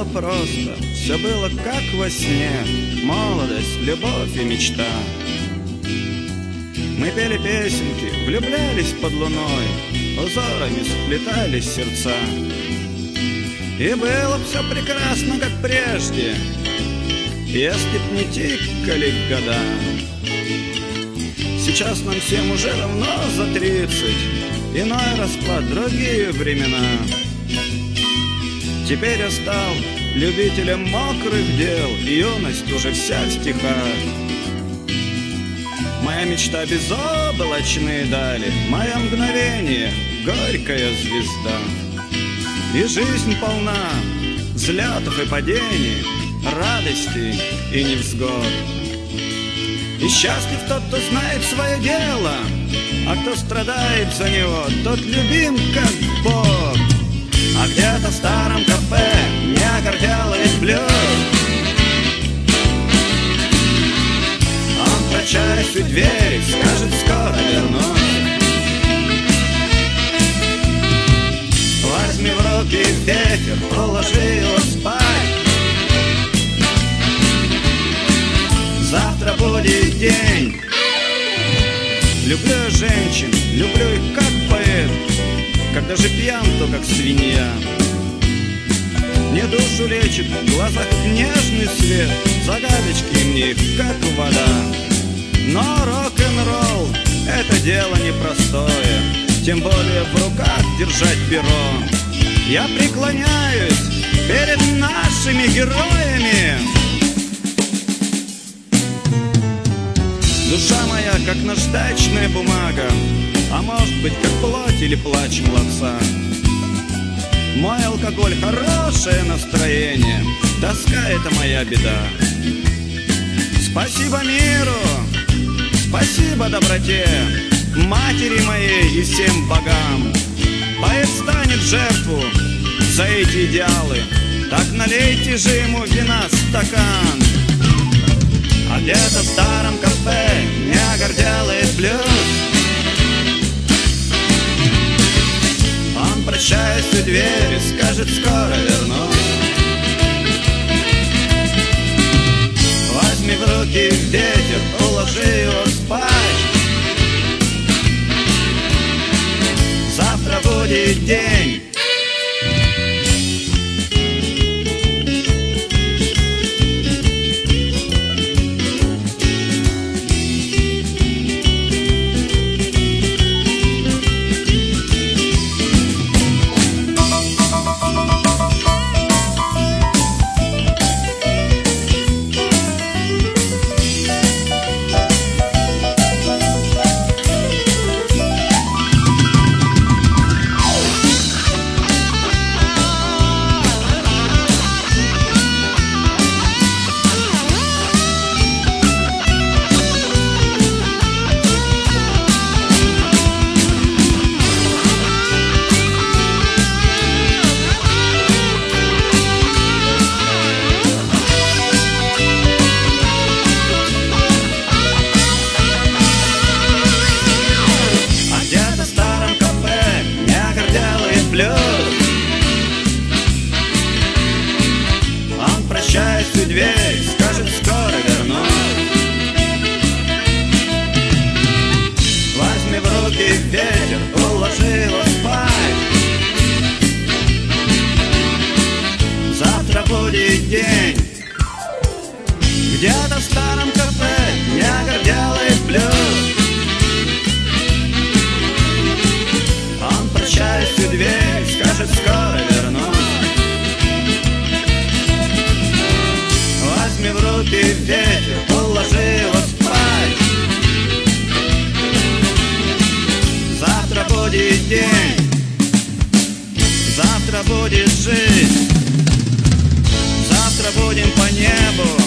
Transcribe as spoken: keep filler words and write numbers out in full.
просто, все было как во сне, молодость, любовь и мечта. Мы пели песенки, влюблялись под луной, узорами сплетались сердца. И было все прекрасно, как прежде, если б не тикали года. Сейчас нам всем уже давно за тридцать, иной расклад, другие времена. Теперь я стал любителем мокрых дел, и юность уже вся в стихах. Моя мечта — безоблачные дали, мое мгновение — горькая звезда. И жизнь полна взлетов и падений, радости и невзгод. И счастлив тот, кто знает свое дело, а кто страдает за него, тот любим как Бог. А где-то в старом кафе не огорделый блюд, он, прощаясь у двери, скажет: скоро вернусь. Возьми в руки ветер, уложи его спать. Завтра будет день. Люблю я женщин, люблю их как поэт, когда же пьян, то как свинья. Мне душу лечит в глазах нежный свет, загадочки мне как вода. Но рок-н-ролл — это дело непростое, тем более в руках держать перо. Я преклоняюсь перед нашими героями. Душа моя, как наждачная бумага, а может быть, как плоть или плач младца. Мой алкоголь — хорошее настроение, тоска — это моя беда. Спасибо миру, спасибо доброте, матери моей и всем богам. Поэт станет в жертву за эти идеалы, так налейте же ему вина стакан. А где-то в старом кафе не огорделый блюз, он, прощаясь у двери, скажет: скоро вернусь. Возьми в руки ветер, уложи его спать. Завтра будет день. Он, прощаясь у двери, скажет: скоро вернусь. Возьми в руки ветер, уложи его спать. Завтра будет день. Где-то в старом кафе не огорделый блюз, он, прощаясь у двери, скажет: скоро вернусь. Возьми в руки ветер, уложи его спать. Завтра будет день, завтра будет жизнь. Завтра будем по небу